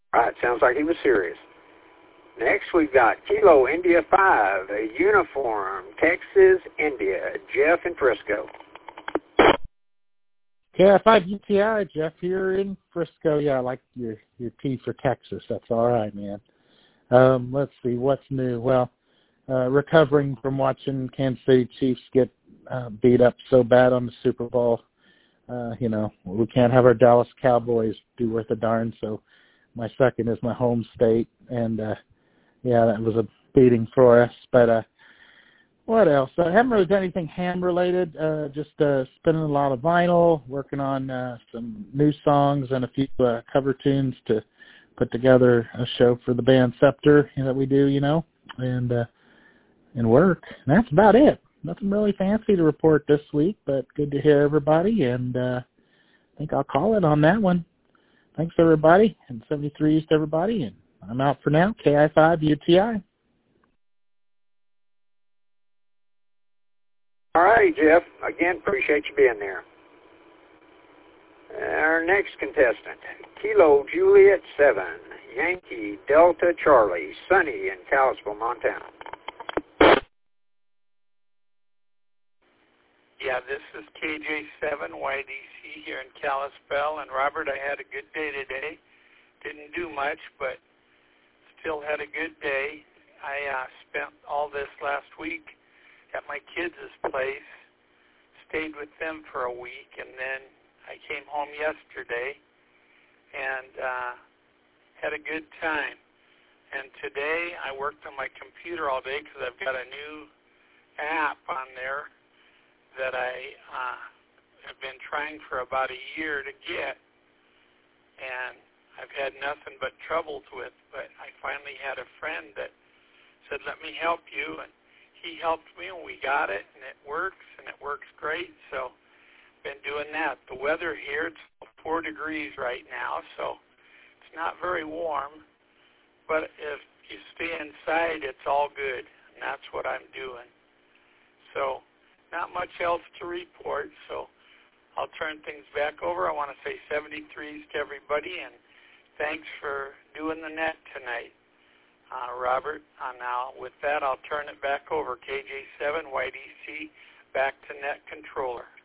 All right, sounds like he was serious. Next, we've got Kilo India 5, a uniform, Texas, India, Jeff in Frisco. KI5 UTI, Jeff here in Frisco. Yeah, I like your T for Texas. That's all right, man. Let's see, what's new? Well, recovering from watching Kansas City Chiefs get beat up so bad on the Super Bowl. We can't have our Dallas Cowboys do worth a darn, so my second is my home state, and that was a beating for us. But what else? I haven't really done anything ham-related, just spinning a lot of vinyl, working on some new songs and a few cover tunes to put together a show for the band Scepter that we do, and work. And that's about it. Nothing really fancy to report this week, but good to hear everybody, and I think I'll call it on that one. Thanks, everybody, and 73s to everybody, and I'm out for now. KI5 UTI. All right, Jeff. Again, appreciate you being there. Our next contestant, Kilo Juliet 7, Yankee Delta Charlie, Sunny in Kalispell, Montana. Yeah, this is KJ7 YDC here in Kalispell, and Robert, I had a good day today. Didn't do much, but still had a good day. I spent all this last week at my kids' place, stayed with them for a week, and then I came home yesterday and had a good time. And today I worked on my computer all day because I've got a new app on there that I have been trying for about a year to get, and I've had nothing but troubles with. But I finally had a friend that said, let me help you, and he helped me, and we got it, and it works great. So been doing that. The weather here, it's 4 degrees right now, so it's not very warm, but if you stay inside, it's all good, and that's what I'm doing. So not much else to report, so I'll turn things back over. I want to say 73s to everybody, and thanks for doing the net tonight, Robert. Now, with that, I'll turn it back over. KJ7 YDC, back to net controller.